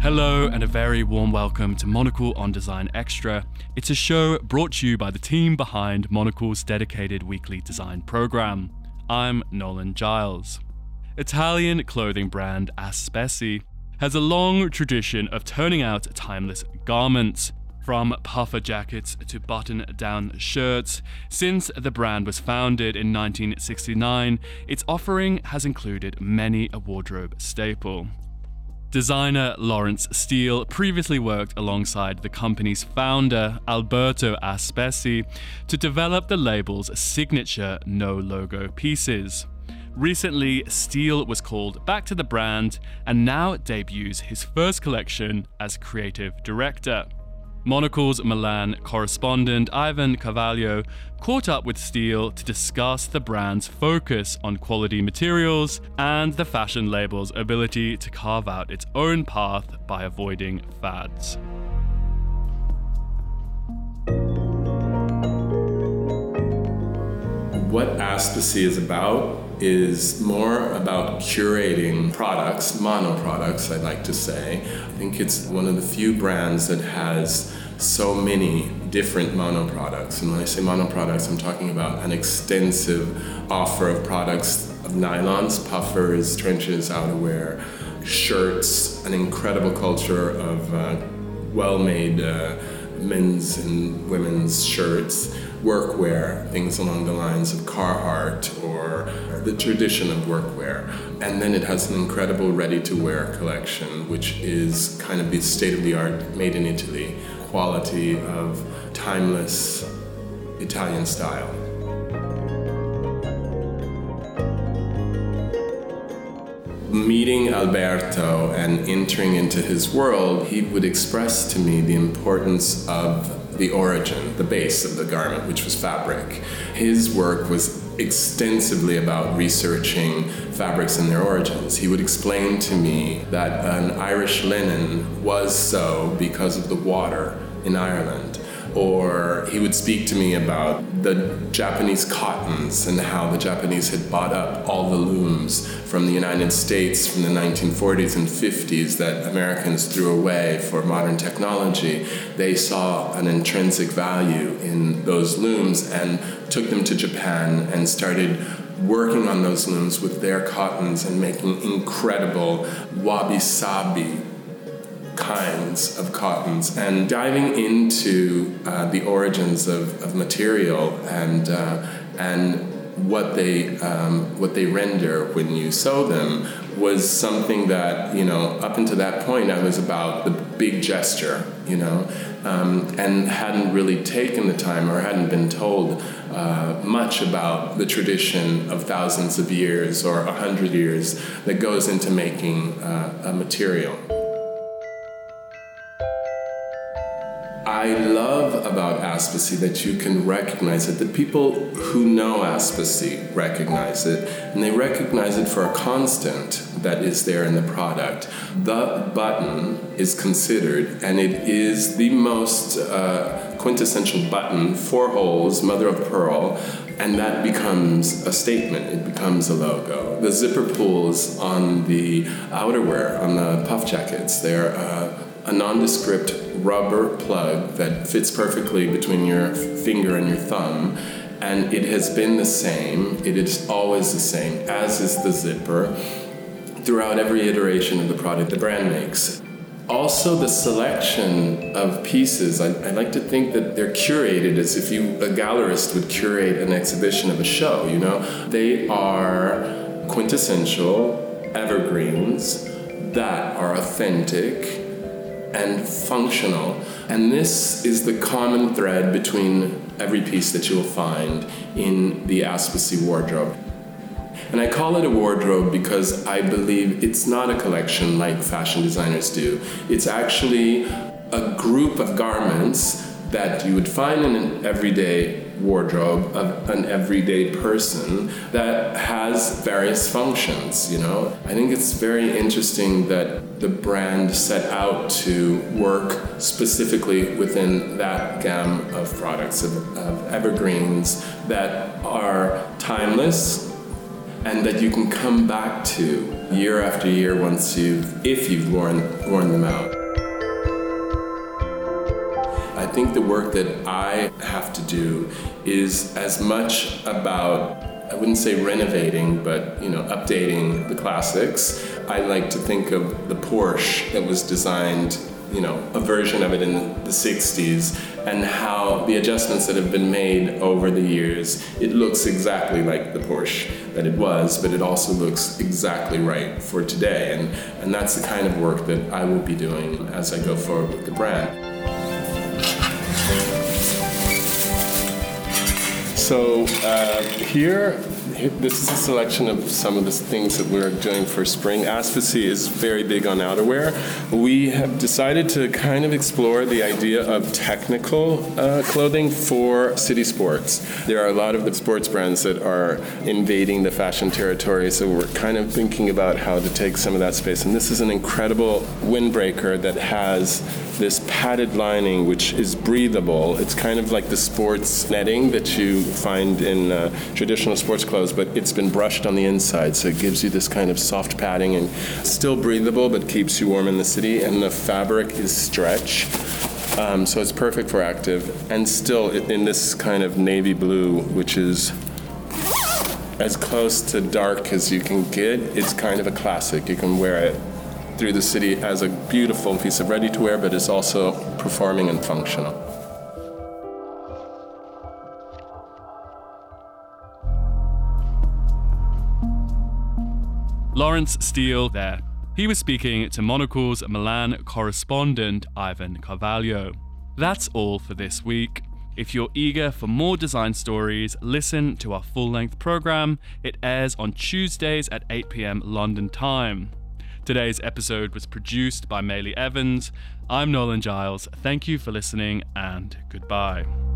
Hello and a very warm welcome to Monocle on Design Extra. It's a show brought to you by the team behind Monocle's dedicated weekly design program. I'm Nolan Giles. Italian clothing brand Aspesi has a long tradition of turning out timeless garments, from puffer jackets to button-down shirts. Since the brand was founded in 1969, its offering has included many a wardrobe staple. Designer Lawrence Steele previously worked alongside the company's founder, Alberto Aspesi, to develop the label's signature no-logo pieces. Recently, Steele was called back to the brand and now debuts his first collection as creative director. Monocle's Milan correspondent Ivan Carvalho caught up with Steele to discuss the brand's focus on quality materials and the fashion label's ability to carve out its own path by avoiding fads. What Aspesi is about is more about curating products, mono products, I'd like to say. I think it's one of the few brands that has so many different mono products. And when I say mono products, I'm talking about an extensive offer of products of nylons, puffers, trenches, outerwear, shirts, an incredible culture of well-made men's and women's shirts, workwear, things along the lines of Carhartt or the tradition of workwear. And then it has an incredible ready-to-wear collection, which is kind of the state-of-the-art, made in Italy, quality of timeless Italian style. Meeting Alberto and entering into his world, he would express to me the importance of the origin, the base of the garment, which was fabric. His work was extensively about researching fabrics and their origins. He would explain to me that an Irish linen was so because of the water in Ireland. Or he would speak to me about the Japanese cottons and how the Japanese had bought up all the looms from the United States from the 1940s and 50s that Americans threw away for modern technology. They saw an intrinsic value in those looms and took them to Japan and started working on those looms with their cottons and making incredible wabi-sabi kinds of cottons, and diving into the origins of material and what they render when you sew them was something that, up until that point I was about the big gesture, and hadn't really taken the time or hadn't been told much about the tradition of thousands of years or 100 years that goes into making a material. I love about Aspesi that you can recognize it. The people who know Aspesi recognize it, and they recognize it for a constant that is there in the product. The button is considered, and it is the most quintessential button, 4 holes, mother of pearl, and that becomes a statement. It becomes a logo. The zipper pulls on the outerwear, on the puff jackets, they're a nondescript rubber plug that fits perfectly between your finger and your thumb, and it has been the same. It is always the same, as is the zipper, throughout every iteration of the product the brand makes. Also, the selection of pieces, I like to think that they're curated as if a gallerist would curate an exhibition of a show, They are quintessential evergreens that are authentic and functional. And this is the common thread between every piece that you'll find in the Aspesi wardrobe. And I call it a wardrobe because I believe it's not a collection like fashion designers do. It's actually a group of garments that you would find in an everyday wardrobe of an everyday person that has various functions, I think it's very interesting that the brand set out to work specifically within that gamut of products, of evergreens that are timeless and that you can come back to year after year if you've worn them out. I think the work that I have to do is as much about, I wouldn't say renovating, but updating the classics. I like to think of the Porsche that was designed, a version of it in the 60s, and how the adjustments that have been made over the years, it looks exactly like the Porsche that it was, but it also looks exactly right for today. And that's the kind of work that I will be doing as I go forward with the brand. So here, this is a selection of some of the things that we're doing for spring. Aspasy is very big on outerwear. We have decided to kind of explore the idea of technical clothing for city sports. There are a lot of the sports brands that are invading the fashion territory, so we're kind of thinking about how to take some of that space. And this is an incredible windbreaker that has this padded lining, which is breathable. It's kind of like the sports netting that you find in traditional sports clothes, but it's been brushed on the inside, so it gives you this kind of soft padding and still breathable, but keeps you warm in the city. And the fabric is stretch, so it's perfect for active. And still in this kind of navy blue, which is as close to dark as you can get. It's kind of a classic. You can wear it through the city as a beautiful piece of ready-to-wear, but it's also performing and functional. Lawrence Steele there. He was speaking to Monocle's Milan correspondent, Ivan Carvalho. That's all for this week. If you're eager for more design stories, listen to our full-length program. It airs on Tuesdays at 8 p.m. London time. Today's episode was produced by Maylee Evans. I'm Nolan Giles. Thank you for listening, and goodbye.